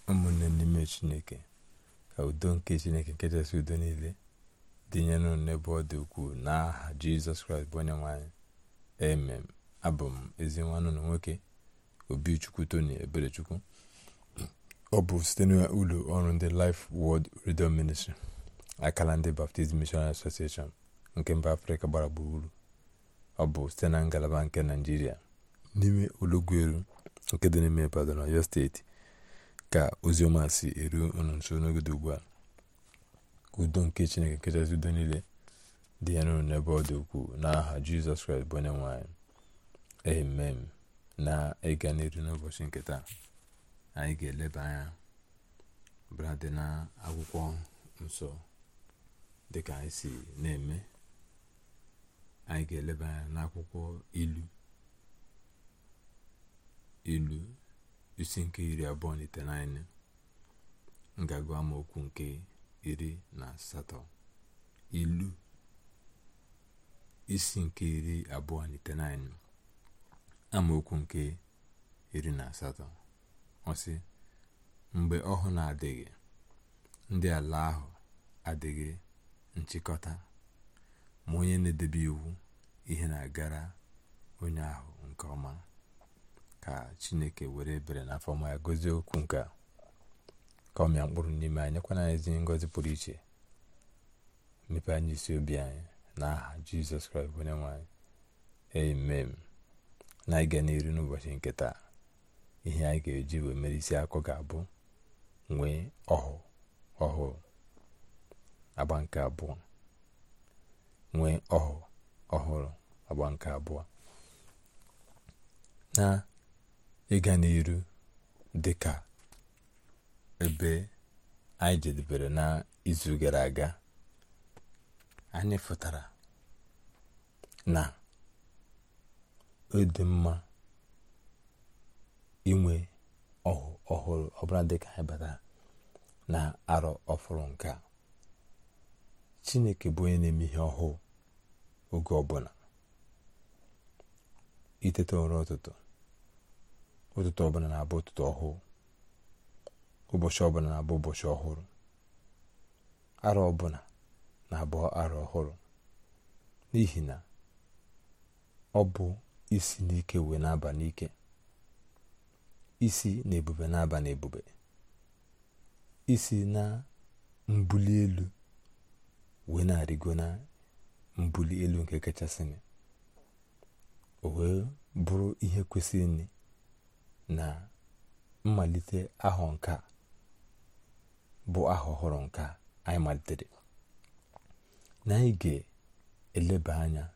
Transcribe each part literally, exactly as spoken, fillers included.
ụmụnne n'ime Chineke, ka udo nke Chineke nke kachasị udo niile dịnyenụ n'ebe ọ dị ukwuu n'aha Jizọs Kraịst bụ onye nwe anyị. Amen. Abụ m ezi nwanne unu nwoke Obichukwu Tony Eberechukwu. Ọ bụ site n'ụlọ ọrụ ndị Life Word Radio Ministry, akala ndị Baptist Missionary Association nke mba Afrịka gbara gburugburu. Ọ bụ site na ngalaba nke Naịjirịa n'ime Olugweru nke dị n'ime Ibadan, Ọyọ steeti, ka oziọma si eru unu nso n'oge dị ugbu a. Udo nke Chineke nke kachasị udo niile dị ya n'ụlọ n'ebe ọ dị ukwuu n'aha Jizọs Kraịst bụ onye nwe anyị. Amen. Na ịga n'iru n'ụbọchị nke taa, anyị ga-eleba anya bradị na akwụkwọ nsọ dịka anyị si na-eme. Anyị ga-eleba anya n'akwụkwọ ilu ilu isi nke iri abụọ na itenaine, ngagụ amaokwu nke iri na asatọ. Ilu isi nke iri abụọ na itenaine, amaokwu nke iri na asatọ. Ọ sị, mgbe ọhụ na-adịghị, ndị ala ahụ adịghị nchịkọta, ma onye na-edebe iwu ihe na-agara onye ahụ nke ọma. Ka Chineke were ebere na afọ ọma ya gozie okwu nke a, ka ọ mịa mkpụrụ n'ime anyị, nyekwana ezi ngọzi pụrụ iche. Mepe anyị isi obi anyị n'aha Jizọs Kraịst onye nwe anyị. Amen. Na ịga n'iru n'ụbọchị nke taa, ihe anyị ga-eji wee mere isi akụ ga-abụ nwee ọhụ ọhụrụ, agba nke abụọ. Nwee ọhụ ọhụrụ, agba nke abụọ. Na ịga n'iru dịka ebe anyị jedebere na izu gara aga, anyị fụtara na ọ dị mma inwe ọhụ ọhụrụ ọbụla dịka anyị batara na arọ ọfụrụ nke a. Chineke bụ onye na-eme ihe ọhụụ oge ọbụla. Iteta ụra ụtụtụ ụtụtụ ọbụla na-abụ ụtụtụ ọhụụ, ụbọchị ọbụla na-abụ ụbọchị ọhụrụ, arọ ọbụla na-abụ arọ ọhụrụ, n'ihi na ọ bụ isi n'ike wee na-aba n'ike, isi na ebube na-aba na ebube, isi na mbuli elu wee na-arịgo na mbuli elu nke kachasị. O wee bụrụ ihe kwesịrị na mmalite ahọ nke a bụ ahọ ọhụrụ nke anyị malitere, na anyị ga-eleba anya,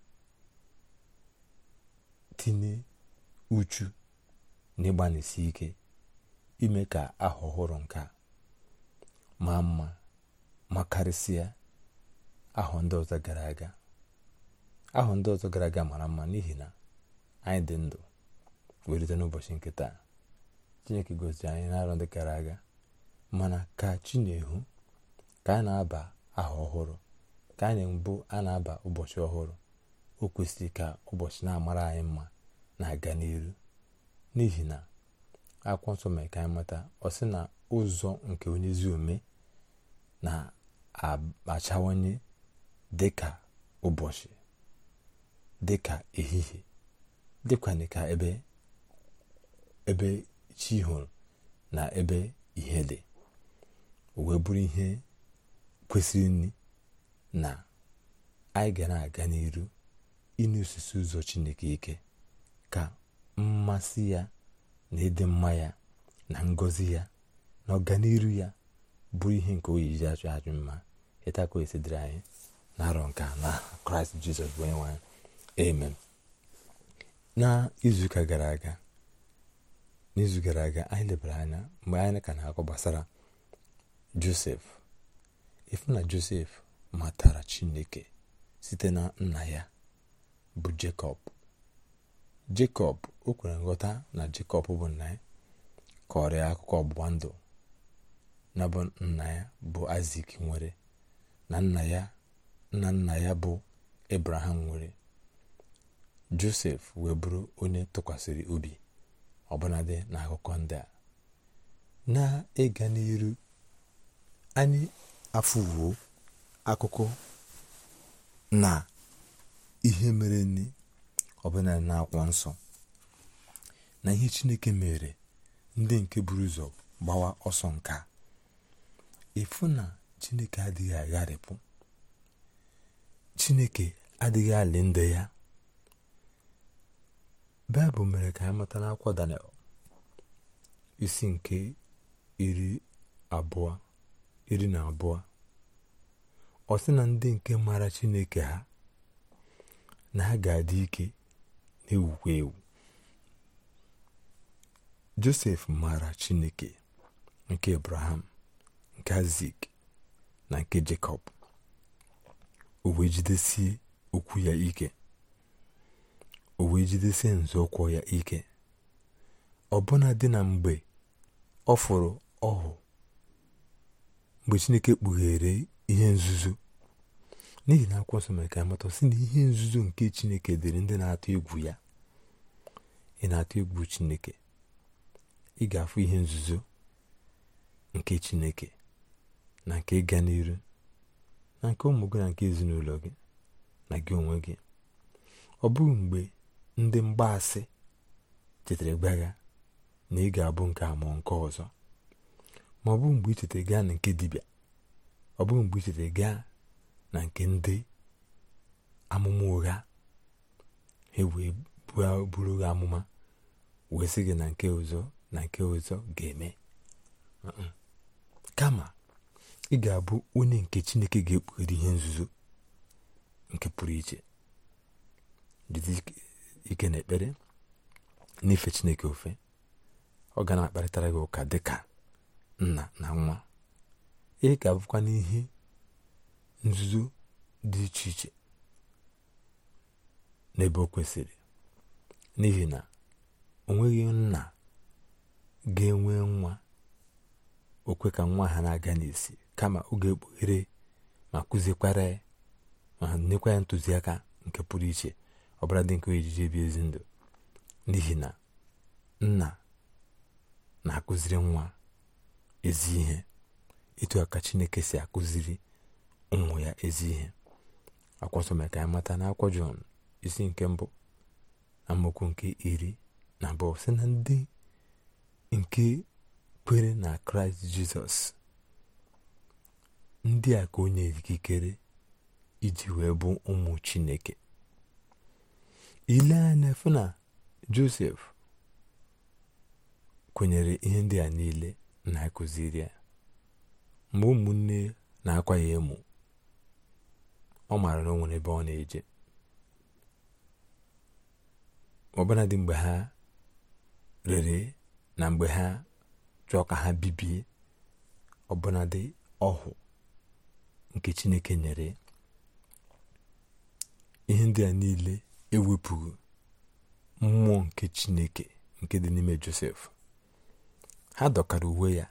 tinye uchu na ịgbanịsi ike ime ka ahọ ọhụrụ nke a maa mma, ma karịsịa ahọ ndị ọzọ gara aga. Ahọ ndị ọzọ gara aga mara mma n'ihi na anyị dị ndụ wee rute n'ụbọchị nke taa. Chineke gosiri anyị n'arọ ndị gara aga, mana ka chi na-ehu, ka a na-aba ahọ ọhụrụ, ka anyị mbụ a na-aba ụbọchị ọhụrụ, o kwesịrị ka ụbọchị na-amara anyị mma na-aga n'iru, n'ihi na akwụkwọ nsọ mere ka anyị mata, ọ sị na ụzọ nke onye ezi omume na-achawanye dịka ụbọchị, dịka ehihie, dịkwana ka ebe ebe chi hụrụ na ebe ihe dị. O wee bụrụ ihe kwesịrị nri na anyị ga na-aga n'iru ịnụ osisi ụzọ Chineke ike, ka mmasị ya na ịdị mma ya na ngọzi ya na ọganiru ya bụrụ ihe nke o yiji achụ achụ mma. Ịtakọ esidịrị anyị na-arọ nke a na Kraịst Jizọs bụ onye nwe anyị. Amen. Na izuụka gara aga n'izu gara aga anyị lebara anya mgbe anyị ka na-akọ gbasara Josef. Ifu na Josef matara Chineke site na nna ya bụ Jekọb. Jekọb, o kwere nghọta na Jekọb bụ nna ya, kọrọ ya akụkọ ọgbụgba ndụ na bụ nna ya bụ Aịzik nwere, na nna ya nna nna ya bụ Ebraham nwere. Josef wee bụrụ onye tụkwasịrị obi ọbụnadị n'akụkọ ndị a, na ịga n'iru anyị afụwo akụkọ na ihe mere ni ọbụla n'akwụkwọ nsọ na ihe Chineke mere ndị nke buru ụzọ gbawa ọsọ nka. ịfụ na Chineke adịghị agharịpụ, Chineke adịghị alị ndị ya. Baịbụl mere ka anyị mata n'akwụkwọ Daniel isi nke iri abụọ iri na abụọ, ọ sị na ndị nke mara Chineke ha na ha ga-adị ike na-ewukwa ewu. Josef mara Chineke nke Abraham, nke Aịzik na nke Jekọb. O wee jidesie okwu ya ike, o wee jidesie nzọụkwụ ya ike, ọbụna dị na mgbe ọ fụrụ ọhụ, mgbe Chineke kpughere ihe nzuzo. N'ihi na akwụkwọ nsọ mere ka amata sị na ihe nzuzo nke Chineke dịrị ndị na-atụ egwu ya. Ị na-atụ egwu Chineke, ị ga-afụ ihe nzuzo nke Chineke na nke ịga n'iru na nke ụmụ gị na nke ezinụlọ gị na gị onwe gị. Ọ bụghị mgbe ndị mgbaasị chetara gbagha na ị ga-abụ nke a ma nke ọzọ, ma ọ bụ mgbe ị chetara gaa na nke dibịa, ọ bụghị mgbe ị chetara gaa na nke ndị amụma ụgha, ha wee buru gị amụma wee sị gị na nke ọzọ na nke ọzọ ga-eme. Kama ị ga-abụ onye nke Chineke ga-ekpughere ihe nzuzo nke pụrụ iche. Jide ike na ekpere n'ife Chineke ofe. Ọ ga na-akparịtara gị ụka dịka nna na nwa. Ị ga-abụkwa n'ihe nzuzo dị iche iche n'ebe o kwesịrị, n'ihi na o nweghị nna ga-enwe nwa okwe ka nwa ha na-aga n'isi, kama ọ ga-ekpughere ma kụziekwara ya ma nyekwa ya ntụziaka nke pụrụ iche, ọbụla dị nke ejiji ebi ezi ndụ. N'ihi na nna na-akụziri nwa ezi ihe, etu aka Chineke si akụziri ụmụ ya ezi ihe. Akwụkwọ nsọ mere ka anyị mata n'akwụkwọ Jọn isi nke mbụ na amaokwu nke iri na abụọ sị na ndị nke kwere na Kraịst Jizọs, ndị a ka onye ikikere iji wee bụ ụmụ Chineke. Ile anya fụ na Josef kwenyere ihe ndị a niile na-akụziri ya. Mgbe ụmụnne na-akwa ya emo, ọ maara na o nwere ebe ọ na-eje. Ọbụnadị mgbe ha rere na mgbe ha chọọ ka ha bibie, ọbụnadị ọhụ nke Chineke nyere, ihe ndị a niile ewepụghị mmụọ nke Chineke nke dị n'ime Josef. Ha dọkara uwe ya,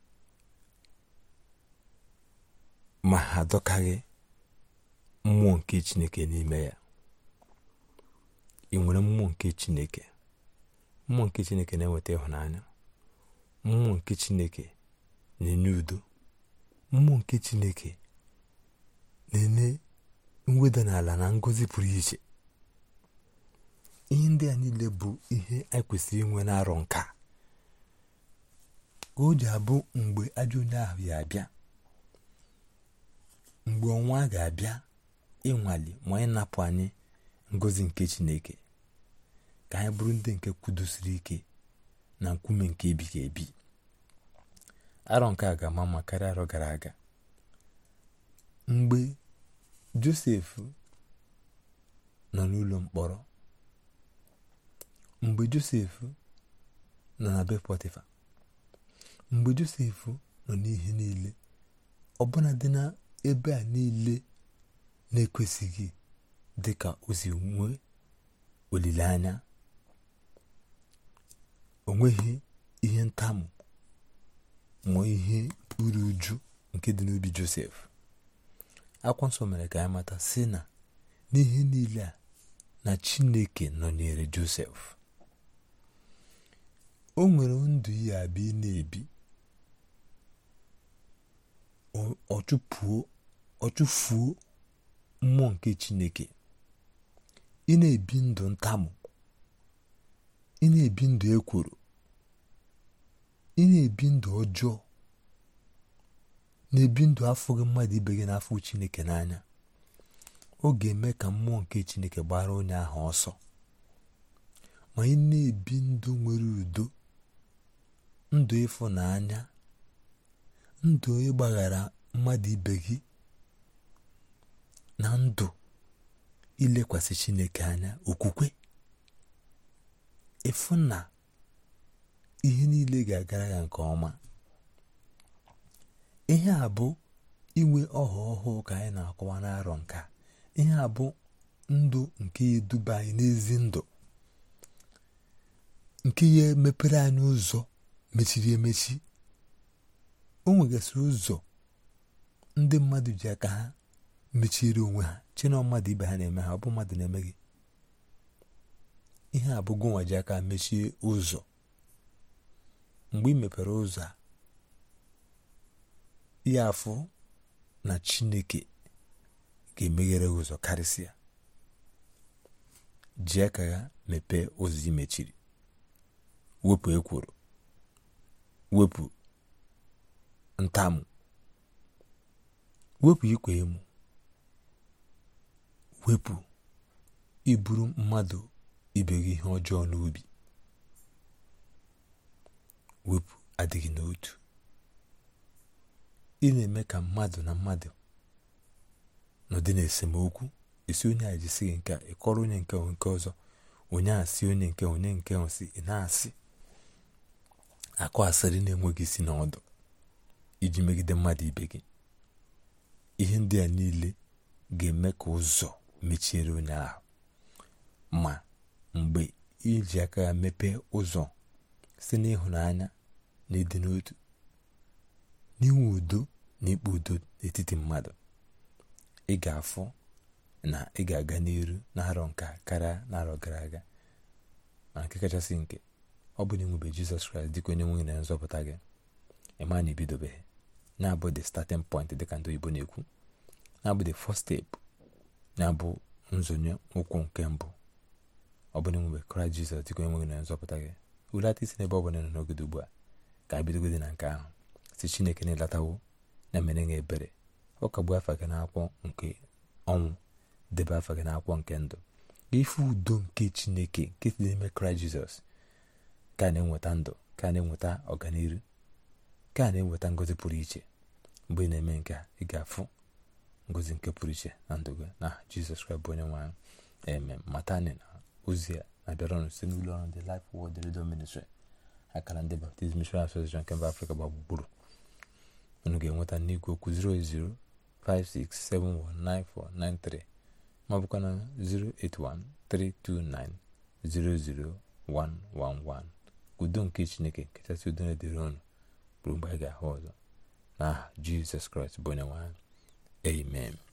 ma ha dọkaghị mmụọ nke Chineke n'ime ya. Ị nwere mmụọ nke Chineke. Mmụọ nke Chineke na-eweta ịhụnanya. Mmụọ nke Chineke na-enye udo. Mmụọ nke Chineke na-enye mweda n'ala na ngọzi pụrụ iche. Ihe ndị a niile bụ ihe anyị kwesịrị inwe n'arọ nka, ka o ji abụ mgbe ajọ onye ahụ ya abịa, mgbe ọnwa ga-abịa ịnwale ma ịnapụ anyị ngọzi nke Chineke, ka anyị bụrụ ndị nke kwudosiri ike na nkume nke ebighị ebi. Arọ nke a ga-ama mma karịa arọ gara aga. Mgbe Josef nọ n'ụlọ mkpọrọ, mgbe Josef nọ na be Pọtịfa, mgbe Josef nọ n'ihe niile, ọbụna dị na ebe a niile na-ekwesịghị, dịka o si nwee olileanya, o nweghị ihe ntamu ma ihe uru uju nke dị n'obi Josef. Akwụkwọ nsọ mere ka anyị mata sị na n'ihe niile a na Chineke nọnyere Josef. O nwere ndụ ya abịa na-ebi ọchụpụo ọchụfuo mmụọ nke Chineke. Ị na-ebi ndụ ntamụ, ị na-ebi ndụ ekworo, ị na-ebi ndụ ọjọọ, na-ebi ndụ afụghị mmadụ ibe gị n'afọ Chineke n'anya, ọ ga-eme ka mmụọ nke Chineke gbara onye ahụ ọsọ. Ma ị na-ebi ndụ nwere udo, ndụ ịfụnanya, ndụ ịgbaghara mmadụ ibe gị, na ndụ ilekwasị Chineke anya, okwukwe, ịfụ na ihe niile ga-agara ya nke ọma. Ihe a bụ inwe ọhụ ọhụụ ka anyị na-akọwa n'arọ nka. Ihe a bụ ndụ nke ya eduba anyị n'ezi ndụ, nke ya mepere anyị ụzọ mechiri emechi. O nwegasịrị ụzọ ndị mmadụ ji aka ha mechiere onwe ha, chena mmadụ ibe ha na-eme ha, ọ bụ mmadụ na-eme gị. Ihe a bụ gụnwa ji aka mechie ụzọ. Mgbe ị mepere ụzọ a, ya afụ na Chineke ga-emeghere ụzọ karịsịa. Ji aka ya mepee ụzọ ị mechiri. Wepụ ekworo, wepụ ntamụ, wepụ ikwa emo, wepụ iburu mmadụ ibe gị ihe ọjọọ n'obi, wepụ adịghị n'otu. Ị na-eme ka mmadụ na mmadụ nọdị n'esemokwu. Esi onye a jisi gị nke a, ịkọrọ onye nke nke ọzọ, onye a si onye nke onye nke si, ị na-asị akọ asịrị na-enweghị isi n'ọdụ iji megide mmadụ ibe gị. Ihe ndị a niile ga-eme ka ụzọ mechiere onye ahụ. Ma mgbe iji aka ya mepee ụzọ si n'ịhụnanya na ịdị n'otu, n'inwe udo na ikpe udo n'etiti mmadụ, ị ga-afụ na ị ga-aga n'iru n'arọ nka karịa n'arọ gara aga. Ma nke kachasị nke, ọ bụ na ịnwebe Jizọs Kraịst dịka onye nwe na nzọpụta gị, ịma na ibidobeghị, na-abụ the starting point dịka ndị oyibo na-ekwu, na-abụ the first step, na-abụ nzọnye ụkwụ nke mbụ. Ọ bụ na ịnwebe Kraịst Jizọs dịka onye nwe na nzọpụta gị, hulata isi n'ebe ọ bụla nọ n'ogodo ugbu a, ka ebidogode na nke ahụ. Si Chineke na-elatawo na mere gị ebere. Ọ kagbuo afa gị n'akwụkwọ nke ọnwụ, debe afa gị n'akwụkwọ nke ndụ. Ife udo nke Chineke nke dị n'ime Kraịst Jizọs ka na-enweta ndụ, ka na-enweta ọganiru, ka na-enweta ngọzi pụrụ iche. Mgbe ị na-eme nke a, ị ga-afụ ngọzi nke pụrụ iche na ndụ gị, na Jizọs Kraịst bụ onye nwe anyị. Amen. Mata anyị na ozi a na-abịara ọnụ site n'ụlọ ọrụ The Life Word Radio Ministry, akara ndị Baptist Missionary Association nke mba Afrịka gba gburugburu. Unu ga-enweta n'igwe okwu zero eight zero five six seven one nine four nine three ma ọ bụkwa na zero eight one three two nine zero zero one one one. Udo nke Chineke kachasị udo na-edere ọnụ bụrụ mgbe anyị ga-ahụ ọzọ, n'aha Jizọs Kraịst bụ onye nwe anyị. Amen.